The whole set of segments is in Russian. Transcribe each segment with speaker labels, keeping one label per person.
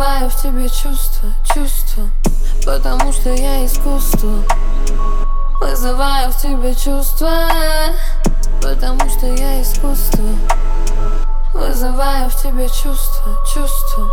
Speaker 1: Вызываю в тебе чувства, чувства, потому что я искусство. Вызываю в тебе чувства, потому что я искусство. Вызываю в тебе чувства, чувства.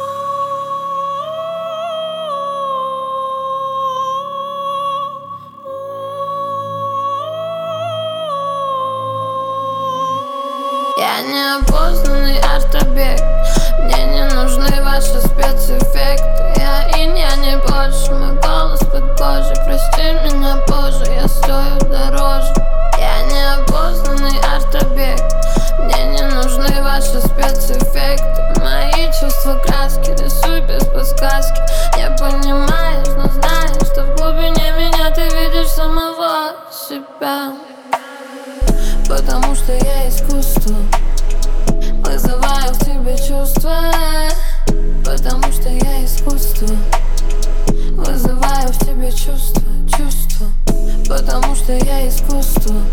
Speaker 1: Я неопознанный арт-объект. Мне не нужны ваши спецэффекты. Я инь, я не больше. Мой голос под кожей. Прости меня позже, я стою дороже. Я неопознанный арт-объект. Мне не нужны ваши спецэффекты. Мои чувства краски рисуй без подсказки. Не понимаешь, но знаешь, что в глубине меня ты видишь самого себя. Потому что я искусство. Вызываю в тебе чувства, потому что я искусство. Вызываю в тебе чувства, чувства, потому что я искусство.